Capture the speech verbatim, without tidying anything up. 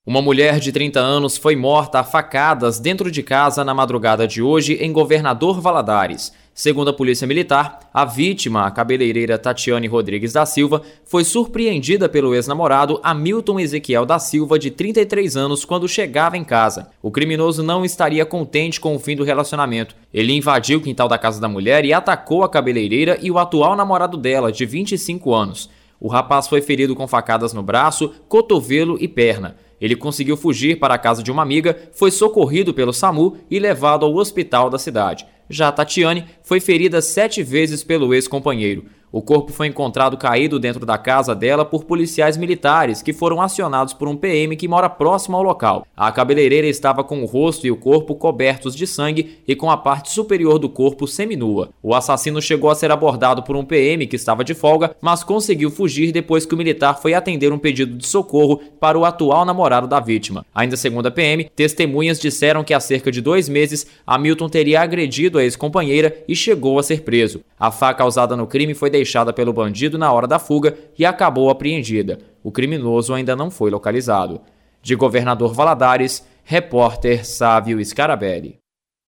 Uma mulher de trinta anos foi morta a facadas dentro de casa na madrugada de hoje em Governador Valadares. Segundo a Polícia Militar, a vítima, a cabeleireira Tatiane Rodrigues da Silva, foi surpreendida pelo ex-namorado Hamilton Ezequiel da Silva, de trinta e três anos, quando chegava em casa. O criminoso não estaria contente com o fim do relacionamento. Ele invadiu o quintal da casa da mulher e atacou a cabeleireira e o atual namorado dela, de vinte e cinco anos. O rapaz foi ferido com facadas no braço, cotovelo e perna. Ele conseguiu fugir para a casa de uma amiga, foi socorrido pelo SAMU e levado ao hospital da cidade. Já Tatiane foi ferida sete vezes pelo ex-companheiro. O corpo foi encontrado caído dentro da casa dela por policiais militares que foram acionados por um P M que mora próximo ao local. A cabeleireira estava com o rosto e o corpo cobertos de sangue e com a parte superior do corpo seminua. O assassino chegou a ser abordado por um P M que estava de folga, mas conseguiu fugir depois que o militar foi atender um pedido de socorro para o atual namorado da vítima. Ainda segundo a P M, testemunhas disseram que há cerca de dois meses, Hamilton teria agredido a ex-companheira e chegou a ser preso. A faca usada no crime foi deixada pelo bandido na hora da fuga e acabou apreendida. O criminoso ainda não foi localizado. De Governador Valadares, repórter Sávio Scarabelli.